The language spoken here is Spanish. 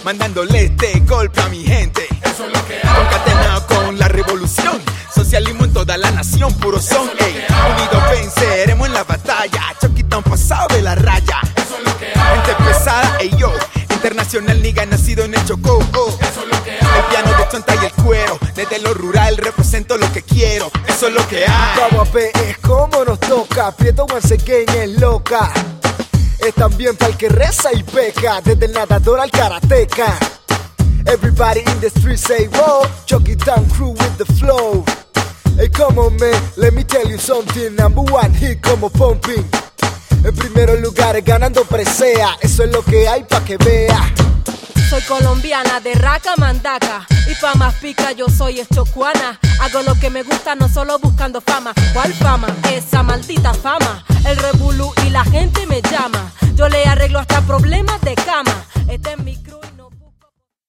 mandándole este golpe a mi gente. Eso es lo que hay. Concatenado con la revolución, socialismo en toda la nación, puro son. Ey, unidos venceremos en la batalla. Choquita un pasado de la raya. Eso es lo que hay. Gente pesada, ey yo. Internacional nigga nacido en el Chocó. Eso es lo que hay. El piano de chonta y el cuero. Desde lo rural represento lo que quiero. Eso es lo que hay. Vamos a ver, es como nos toca. Prieto once again es loca. Es también para el que reza y peca. Desde el nadador al karateca. Everybody in the street say whoa. Chucky Town crew with the flow. Hey, come on man, let me tell you something. Number one hit como pumping. En primeros lugares ganando presea. Eso es lo que hay pa' que vea. Soy colombiana de raca mandaca y pa' más pica yo soy chocuana. Hago lo que me gusta, no solo buscando fama. ¿Cuál fama? Esa maldita fama. El revolú y la gente me llama. Yo le arreglo hasta problemas